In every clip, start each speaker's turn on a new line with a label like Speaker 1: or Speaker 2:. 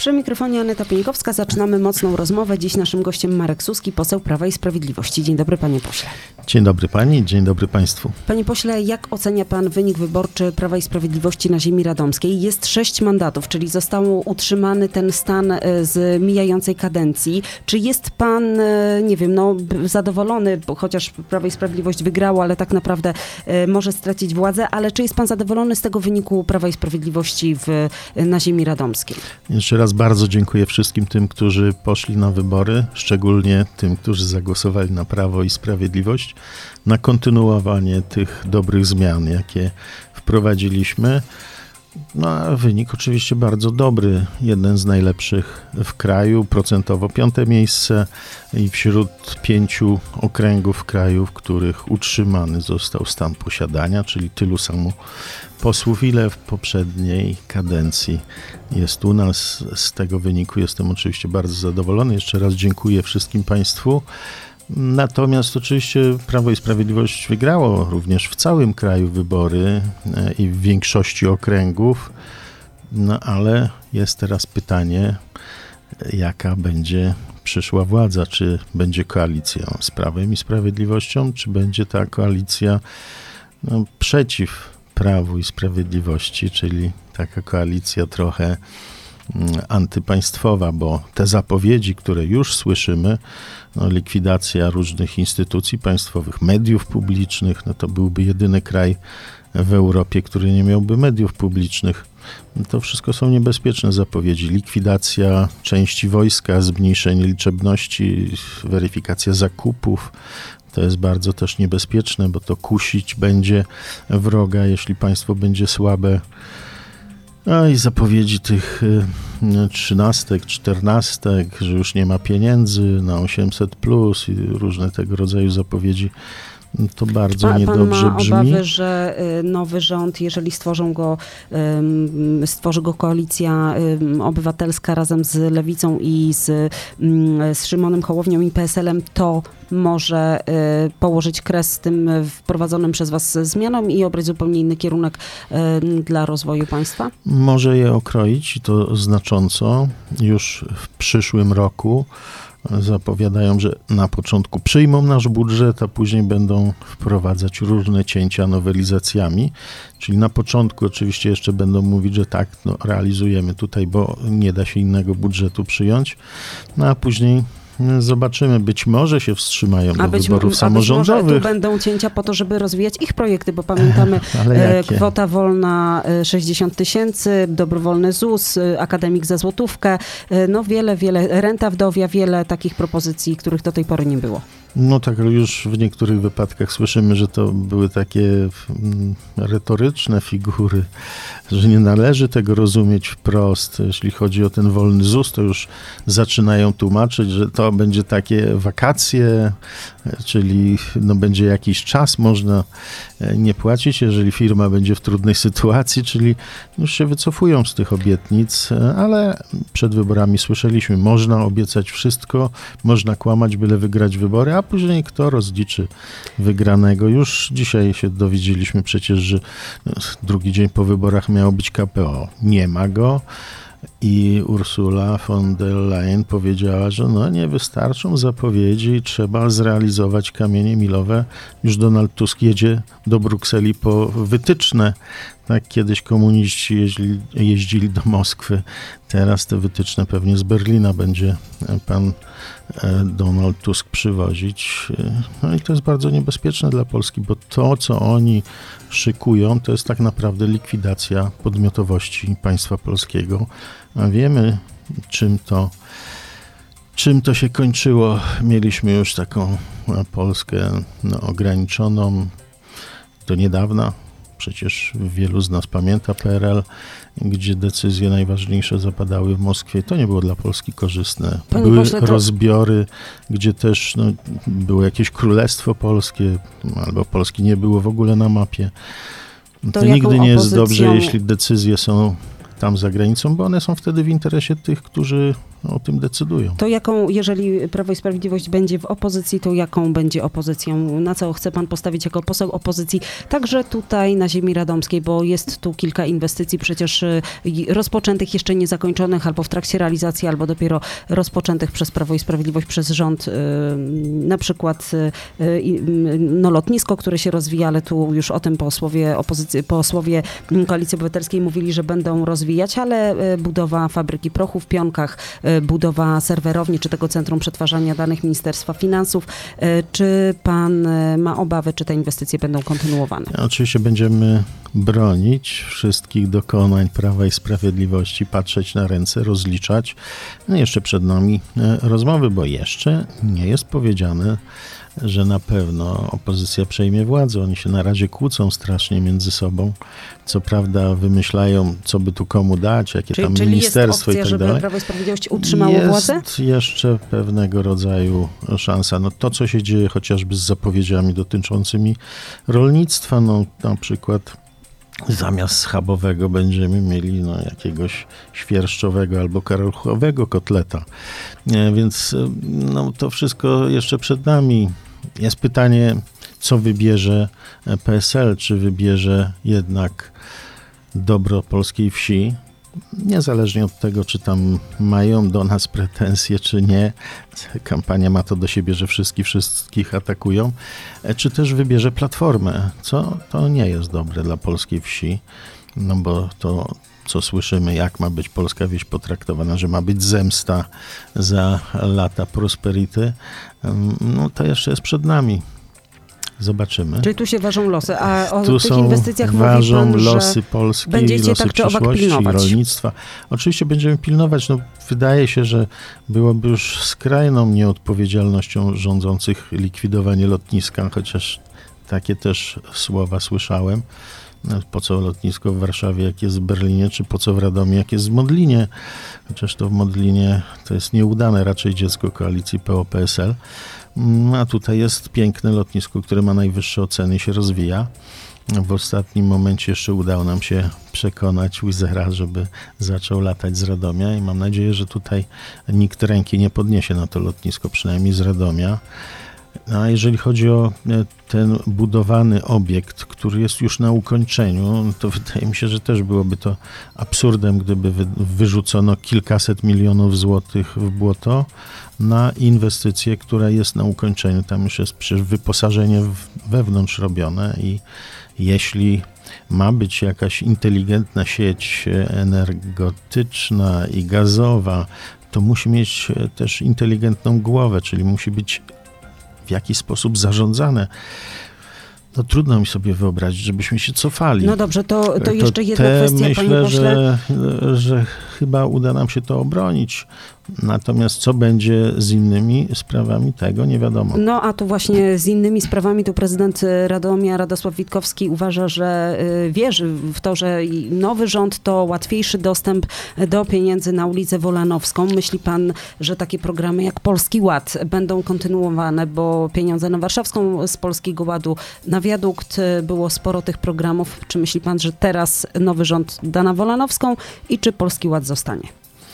Speaker 1: Przy mikrofonie Aneta Pieńkowska. Zaczynamy mocną rozmowę. Dziś naszym gościem Marek Suski, poseł Prawa i Sprawiedliwości. Dzień dobry, panie pośle.
Speaker 2: Dzień dobry pani, dzień dobry państwu.
Speaker 1: Panie pośle, jak ocenia pan wynik wyborczy Prawa i Sprawiedliwości na ziemi radomskiej? Jest 6 mandatów, czyli został utrzymany ten stan z mijającej kadencji. Czy jest pan, nie wiem, zadowolony, bo chociaż Prawo i Sprawiedliwość wygrało, ale tak naprawdę może stracić władzę, ale czy jest pan zadowolony z tego wyniku Prawa i Sprawiedliwości na ziemi radomskiej?
Speaker 2: Jeszcze raz bardzo dziękuję wszystkim tym, którzy poszli na wybory, szczególnie tym, którzy zagłosowali na Prawo i Sprawiedliwość, na kontynuowanie tych dobrych zmian, jakie wprowadziliśmy. No a wynik oczywiście bardzo dobry, jeden z najlepszych w kraju, procentowo 5. miejsce i wśród 5 okręgów kraju, w których utrzymany został stan posiadania, czyli tylu samo posłów, ile w poprzedniej kadencji jest u nas. Z tego wyniku jestem oczywiście bardzo zadowolony. Jeszcze raz dziękuję wszystkim państwu. Natomiast oczywiście Prawo i Sprawiedliwość wygrało również w całym kraju wybory i w większości okręgów, no ale jest teraz pytanie, jaka będzie przyszła władza, czy będzie koalicja z Prawem i Sprawiedliwością, czy będzie ta koalicja przeciw Prawu i Sprawiedliwości, czyli taka koalicja trochę antypaństwowa, bo te zapowiedzi, które już słyszymy, likwidacja różnych instytucji państwowych, mediów publicznych, to byłby jedyny kraj w Europie, który nie miałby mediów publicznych. To wszystko są niebezpieczne zapowiedzi. Likwidacja części wojska, zmniejszenie liczebności, weryfikacja zakupów. To jest bardzo też niebezpieczne, bo to kusić będzie wroga, jeśli państwo będzie słabe. No i zapowiedzi tych 13, 14, że już nie ma pieniędzy na 800+ i różne tego rodzaju zapowiedzi, to bardzo niedobrze brzmi.
Speaker 1: Pan ma obawy, że nowy rząd, jeżeli stworzy go koalicja obywatelska razem z Lewicą i z Szymonem Hołownią i PSL-em, to może położyć kres tym wprowadzonym przez was zmianom i obrać zupełnie inny kierunek dla rozwoju państwa?
Speaker 2: Może je okroić i to znacząco. Już w przyszłym roku zapowiadają, że na początku przyjmą nasz budżet, a później będą wprowadzać różne cięcia nowelizacjami. Czyli na początku oczywiście jeszcze będą mówić, że tak, realizujemy tutaj, bo nie da się innego budżetu przyjąć. No a później zobaczymy, być może się wstrzymają do wyborów samorządowych.
Speaker 1: Być może tu będą cięcia po to, żeby rozwijać ich projekty, bo pamiętamy kwota wolna 60 000, dobrowolny ZUS, akademik za złotówkę, wiele, renta wdowia, wiele takich propozycji, których do tej pory nie było.
Speaker 2: No tak, już w niektórych wypadkach słyszymy, że to były takie retoryczne figury, że nie należy tego rozumieć wprost. Jeśli chodzi o ten wolny ZUS, to już zaczynają tłumaczyć, że to będzie takie wakacje, czyli będzie jakiś czas, można nie płacić, jeżeli firma będzie w trudnej sytuacji, czyli już się wycofują z tych obietnic, ale przed wyborami słyszeliśmy, można obiecać wszystko, można kłamać, byle wygrać wybory, a później kto rozliczy wygranego. Już dzisiaj się dowiedzieliśmy przecież, że drugi dzień po wyborach miało być KPO. Nie ma go. I Ursula von der Leyen powiedziała, że nie wystarczą zapowiedzi, trzeba zrealizować kamienie milowe. Już Donald Tusk jedzie do Brukseli po wytyczne. Tak kiedyś komuniści jeździli do Moskwy. Teraz te wytyczne pewnie z Berlina będzie pan Donald Tusk przywozić. No i to jest bardzo niebezpieczne dla Polski, bo to, co oni szykują, to jest tak naprawdę likwidacja podmiotowości państwa polskiego. A wiemy, czym to się kończyło. Mieliśmy już taką Polskę ograniczoną do niedawna. Przecież wielu z nas pamięta PRL, gdzie decyzje najważniejsze zapadały w Moskwie. To nie było dla Polski korzystne. Były rozbiory, gdzie też było jakieś królestwo polskie, albo Polski nie było w ogóle na mapie. To nigdy nie jest dobrze, jeśli decyzje są tam za granicą, bo one są wtedy w interesie tych, którzy o tym decydują.
Speaker 1: To jeżeli Prawo i Sprawiedliwość będzie w opozycji, to jaką będzie opozycją? Na co chce pan postawić jako poseł opozycji? Także tutaj na ziemi radomskiej, bo jest tu kilka inwestycji przecież rozpoczętych, jeszcze niezakończonych, albo w trakcie realizacji, albo dopiero rozpoczętych przez Prawo i Sprawiedliwość, przez rząd. Na przykład lotnisko, które się rozwija, ale tu już o tym posłowie Koalicji Obywatelskiej mówili, że będą rozwijać, ale budowa fabryki prochu w Pionkach, budowa serwerowni, czy tego Centrum Przetwarzania Danych Ministerstwa Finansów. Czy pan ma obawy, czy te inwestycje będą kontynuowane?
Speaker 2: Oczywiście będziemy bronić wszystkich dokonań Prawa i Sprawiedliwości, patrzeć na ręce, rozliczać. No jeszcze przed nami rozmowy, bo jeszcze nie jest powiedziane, że na pewno opozycja przejmie władzę. Oni się na razie kłócą strasznie między sobą. Co prawda wymyślają, co by tu komu dać, jakie tam ministerstwo
Speaker 1: jest opcja,
Speaker 2: i tak dalej.
Speaker 1: żeby Prawo i Sprawiedliwość utrzymało władzę?
Speaker 2: Jest jeszcze pewnego rodzaju szansa. No to, co się dzieje chociażby z zapowiedziami dotyczącymi rolnictwa, no na przykład zamiast schabowego będziemy mieli jakiegoś świerszczowego albo karaluchowego kotleta. Więc to wszystko jeszcze przed nami. Jest pytanie, co wybierze PSL, czy wybierze jednak dobro polskiej wsi, niezależnie od tego, czy tam mają do nas pretensje, czy nie. Kampania ma to do siebie, że wszystkich atakują. Czy też wybierze Platformę, to nie jest dobre dla polskiej wsi, bo to, co słyszymy, jak ma być polska wieś potraktowana, że ma być zemsta za lata prosperity, to jeszcze jest przed nami. Zobaczymy.
Speaker 1: Czyli tu się ważą losy, a o
Speaker 2: tu
Speaker 1: tych inwestycjach
Speaker 2: ważą
Speaker 1: mówi pan,
Speaker 2: losy Polski,
Speaker 1: będziecie
Speaker 2: losy
Speaker 1: tak czy owak
Speaker 2: przyszłości,
Speaker 1: pilnować.
Speaker 2: rolnictwa. Oczywiście będziemy pilnować. Wydaje się, że byłoby już skrajną nieodpowiedzialnością rządzących likwidowanie lotniska, chociaż takie też słowa słyszałem. Po co lotnisko w Warszawie, jak jest w Berlinie, czy po co w Radomiu, jak jest w Modlinie. Chociaż to w Modlinie to jest nieudane raczej dziecko koalicji PO-PSL. A tutaj jest piękne lotnisko, które ma najwyższe oceny i się rozwija. W ostatnim momencie jeszcze udało nam się przekonać Wizera, żeby zaczął latać z Radomia i mam nadzieję, że tutaj nikt ręki nie podniesie na to lotnisko, przynajmniej z Radomia. A jeżeli chodzi o ten budowany obiekt, który jest już na ukończeniu, to wydaje mi się, że też byłoby to absurdem, gdyby wyrzucono kilkaset milionów złotych w błoto na inwestycję, która jest na ukończeniu. Tam już jest przecież wyposażenie wewnątrz robione i jeśli ma być jakaś inteligentna sieć energetyczna i gazowa, to musi mieć też inteligentną głowę, czyli musi być w jakiś sposób zarządzane. Trudno mi sobie wyobrazić, żebyśmy się cofali.
Speaker 1: No dobrze, to jeszcze jedna kwestia,
Speaker 2: myślę,
Speaker 1: panie pośle.
Speaker 2: że chyba uda nam się to obronić. Natomiast co będzie z innymi sprawami, tego nie wiadomo.
Speaker 1: A tu właśnie z innymi sprawami, tu prezydent Radomia, Radosław Witkowski uważa, że wierzy w to, że nowy rząd to łatwiejszy dostęp do pieniędzy na ulicę Wolanowską. Myśli pan, że takie programy jak Polski Ład będą kontynuowane, bo pieniądze na Warszawską z Polskiego Ładu, na wiadukt było sporo tych programów. Czy myśli pan, że teraz nowy rząd da na Wolanowską i czy Polski Ład zostanie?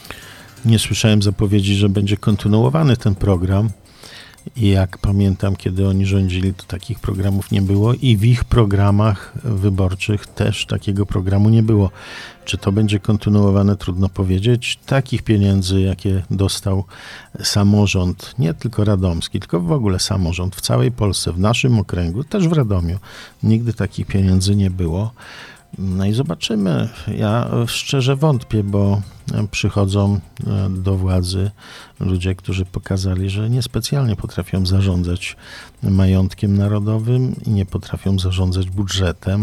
Speaker 2: Nie słyszałem zapowiedzi, że będzie kontynuowany ten program i jak pamiętam, kiedy oni rządzili, to takich programów nie było i w ich programach wyborczych też takiego programu nie było. Czy to będzie kontynuowane, trudno powiedzieć. Takich pieniędzy, jakie dostał samorząd, nie tylko radomski, tylko w ogóle samorząd w całej Polsce, w naszym okręgu, też w Radomiu, nigdy takich pieniędzy nie było. I zobaczymy. Ja szczerze wątpię, bo przychodzą do władzy ludzie, którzy pokazali, że niespecjalnie potrafią zarządzać majątkiem narodowym i nie potrafią zarządzać budżetem.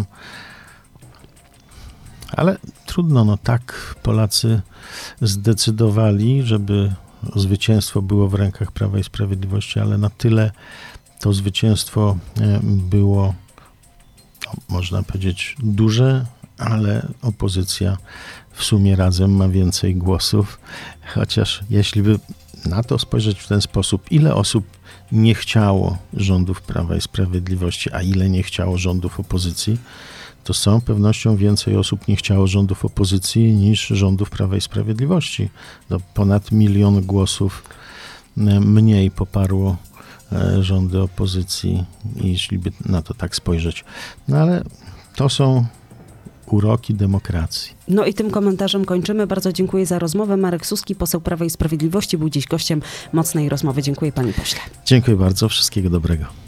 Speaker 2: Ale trudno, tak Polacy zdecydowali, żeby zwycięstwo było w rękach Prawa i Sprawiedliwości, ale na tyle to zwycięstwo było, można powiedzieć, duże, ale opozycja w sumie razem ma więcej głosów, chociaż jeśli by na to spojrzeć w ten sposób, ile osób nie chciało rządów Prawa i Sprawiedliwości, a ile nie chciało rządów opozycji, to z całą pewnością więcej osób nie chciało rządów opozycji niż rządów Prawa i Sprawiedliwości. Ponad 1 milion głosów mniej poparło rządy opozycji, jeśli by na to tak spojrzeć. No ale to są uroki demokracji.
Speaker 1: No i tym komentarzem kończymy. Bardzo dziękuję za rozmowę. Marek Suski, poseł Prawa i Sprawiedliwości, był dziś gościem Mocnej Rozmowy. Dziękuję, panie pośle.
Speaker 2: Dziękuję bardzo. Wszystkiego dobrego.